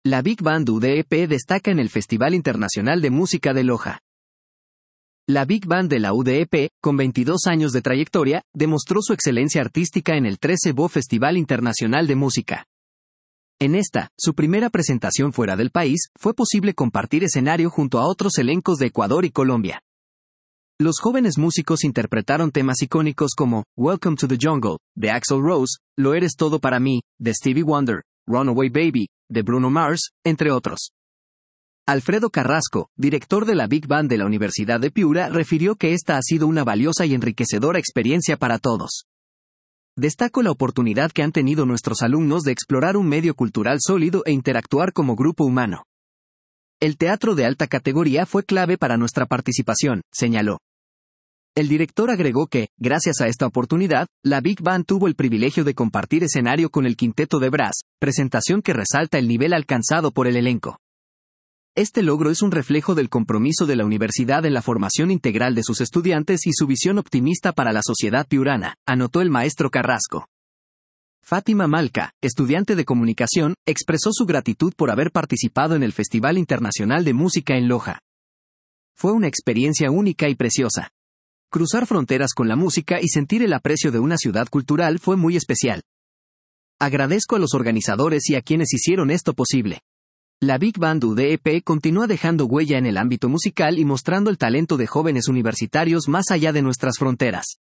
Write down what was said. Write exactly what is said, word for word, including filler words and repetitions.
La Big Band U D E P destaca en el Festival Internacional de Música de Loja. La Big Band de la U D E P, con veintidós años de trayectoria, demostró su excelencia artística en el treceavo Festival Internacional de Música. En esta, su primera presentación fuera del país, fue posible compartir escenario junto a otros elencos de Ecuador y Colombia. Los jóvenes músicos interpretaron temas icónicos como Welcome to the Jungle, de Axl Rose, Lo eres todo para mí, de Stevie Wonder, Runaway Baby, de Bruno Mars, entre otros. Alfredo Carrasco, director de la Big Band de la Universidad de Piura, refirió que esta ha sido una valiosa y enriquecedora experiencia para todos. Destaco la oportunidad que han tenido nuestros alumnos de explorar un medio cultural sólido e interactuar como grupo humano. El teatro de alta categoría fue clave para nuestra participación, señaló. El director agregó que, gracias a esta oportunidad, la Big Band tuvo el privilegio de compartir escenario con el Quinteto de Brass, presentación que resalta el nivel alcanzado por el elenco. Este logro es un reflejo del compromiso de la universidad en la formación integral de sus estudiantes y su visión optimista para la sociedad piurana, anotó el maestro Carrasco. Fátima Malca, estudiante de comunicación, expresó su gratitud por haber participado en el Festival Internacional de Música en Loja. Fue una experiencia única y preciosa. Cruzar fronteras con la música y sentir el aprecio de una ciudad cultural fue muy especial. Agradezco a los organizadores y a quienes hicieron esto posible. La Big Band U D E P continúa dejando huella en el ámbito musical y mostrando el talento de jóvenes universitarios más allá de nuestras fronteras.